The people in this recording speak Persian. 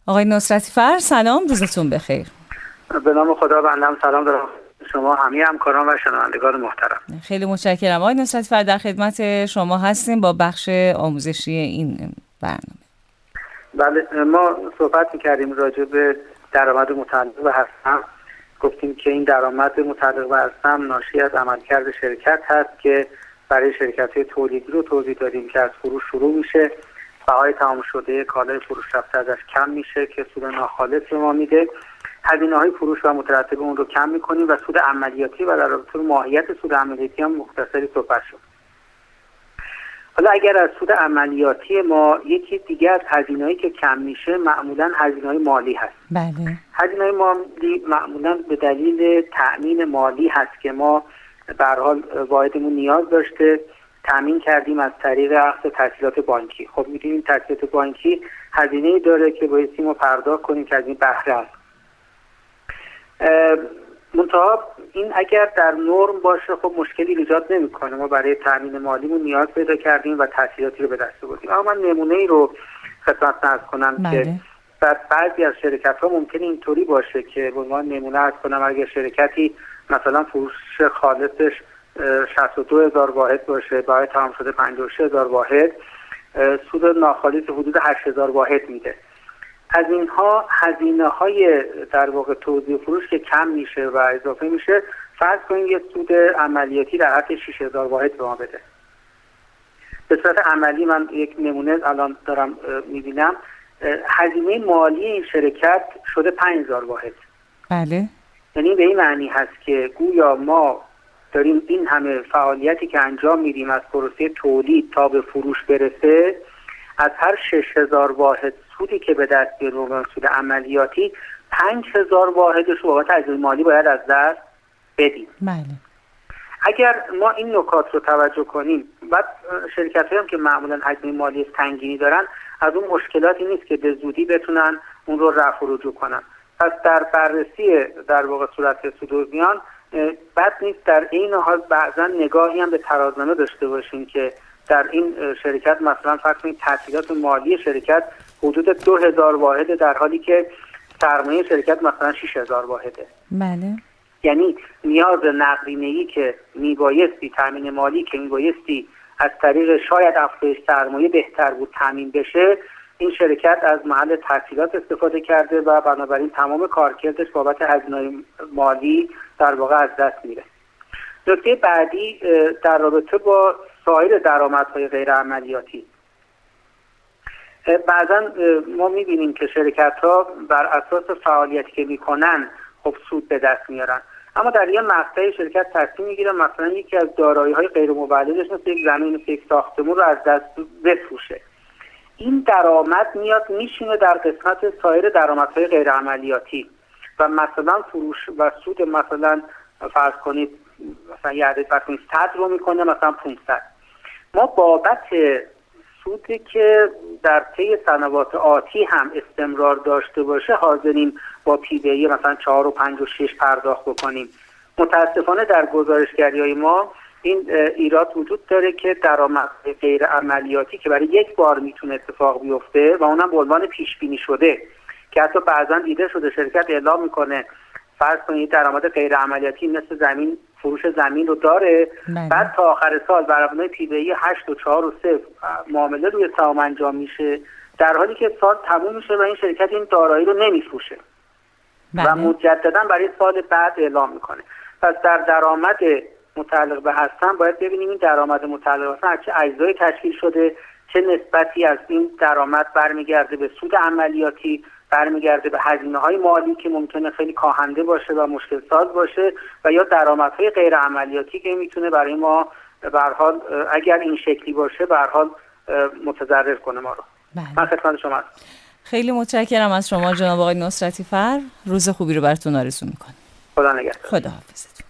آقای نصرتی فر سلام، روزتون بخیر. به نام خدا. بنده سلام دارم شما همه همکاران و شنوندگان محترم. خیلی متشکرم. آقای نصرتی فر در خدمت شما هستیم با بخش آموزشی این برنامه. بله، ما صحبت می‌کردیم راجع به درآمد متعلق به هستم. گفتیم که این درآمد متعلق به هستم ناشی از عملکرد شرکت هست که برای شرکت‌های تولیدی رو توضیح دادیم که از فروش شروع میشه، بهای تمام شده کالای فروش رفته ازش کم میشه که سود ناخالص به ما میده، هزینه‌های فروش و مترتب اون رو کم می‌کنیم و سود عملیاتی و در رابطه با ماهیت سود عملیاتی هم مختصری صحبت شد. حالا اگر از سود عملیاتی ما یکی دیگه از هزینه‌هایی که کم میشه معمولاً هزینه‌های مالی هست. بله. هزینه‌های مالی معمولاً به دلیل تأمین مالی هست که ما به هر حال واحدمون نیاز داشته، تامین کردیم از طریق اخذ تسهیلات بانکی. خب می‌دونیم تسهیلات بانکی هزینه‌ای داره که بایستی ما پرداخت کنیم که از این بهره است. منتها این اگر در نرم باشه خب مشکلی ایجاد نمی‌کنه. ما برای تامین مالیمون نیاز پیدا کردیم و تسهیلاتی رو به دست آوردیم. اما من نمونه‌ای رو خدمت عرض کنم که در بعضی از شرکت‌ها ممکنه اینطوری باشه که به عنوان نمونه عرض کنم اگر شرکتی مثلا فروش خالصش 62000 واحد باشه، بهای تمام شده 56000 واحد، سود ناخالص حدود 8000 واحد میده. از اینها هزینه‌های در واقع توزیع فروش که کم میشه و اضافه میشه، فرض کنیم یه سود عملیاتی در حد 6000 واحد به ما بده. به صورت عملی من یک نمونه الان دارم میبینم، هزینه مالی این شرکت شده 5000 واحد. بله. یعنی به این معنی هست که گویا ما داریم این همه فعالیتی که انجام میدیم از پروسه تولید تا به فروش برسه، از هر 6000 واحد سودی که به دست بیاریم سود عملیاتی 5000 واحدش رو بابت هزینه مالی باید از دست بدیم. بله. اگر ما این نکات رو توجه کنیم، بعد شرکت‌هایی هم که معمولاً هزینه مالی سنگینی دارن از اون مشکلاتی نیست که به زودی بتونن اون رو رفع و رجوع کنن. پس در بررسی در واقع صورت سود و زیان بد نیست در این حال بعضا نگاهی هم به ترازنامه داشته باشیم که در این شرکت مثلا فرض کنید تسهیلات مالی شرکت حدود 2000 واحد در حالی که سرمایه شرکت مثلا 6000 واحده. بله. یعنی نیاز نقدینه‌ای که میبایستی تامین مالی که میبایستی از طریق شاید افزایش سرمایه بهتر بود تامین بشه، این شرکت از محل تسهیلات استفاده کرده و بنابراین تمام کارکردش بابت هزینه‌های مالی در واقع از دست میره. نکته بعدی در رابطه با سایر درآمدهای غیر عملیاتی، بعضا ما میبینیم که شرکت‌ها بر اساس فعالیتی که میکنن خب سود به دست میارن، اما در یه مقطعی شرکت تصمیم میگیره مثلا یکی از دارایی‌های غیر مولدش مثل یک زمین مثل یک ساختمون رو از دست بفروشه. این درآمد میاد میشینه در قسمت سایر درآمدهای غیر عملیاتی و مثلا فروش و سود مثلا فرض کنید مثلا یه عدد فرض کنید 100 رو میکنه مثلا 500. ما بابت سودی که در طی سنوات آتی هم استمرار داشته باشه حاضریم با پی بی ای مثلا 4 و 5 و 6 پرداخت بکنیم. متاسفانه در گزارشگری‌های ما این ایراد وجود داره که درآمد غیر عملیاتی که برای یک بار میتونه اتفاق بیفته و اونم به عنوان پیش بینی شده که حتی بعضا دیده شده شرکت اعلام میکنه فرض کنید درآمد غیر عملیاتی مثل زمین فروش زمین رو داره، بعد تا آخر سال بر مبنای پی بی ای 8 و 4 و 3 معامله روی سهام انجام میشه، در حالی که سال تموم میشه و این شرکت این دارایی رو نمیفروشه و مجددا برای سال بعد اعلام میکنه. پس در درآمد متعلق به هستن باید ببینیم این درآمد متعلق به هستن از چه اجزایی تشکیل شده، چه نسبتی از این درآمد برمیگرده به سود عملیاتی، برمیگرده به هزینه‌های مالی که ممکنه خیلی کاهنده باشه و مشکل ساز باشه و یا درآمدهای غیر عملیاتی که میتونه برای ما به هر حال اگر این شکلی باشه به هر حال متضرر کنه ما رو. من خدمت شما هستم. خیلی متشکرم از شما جناب آقای نصرتی فر. روز خوبی رو براتون آرزو می‌کنم. خدا نگهدار. خدا حافظتون.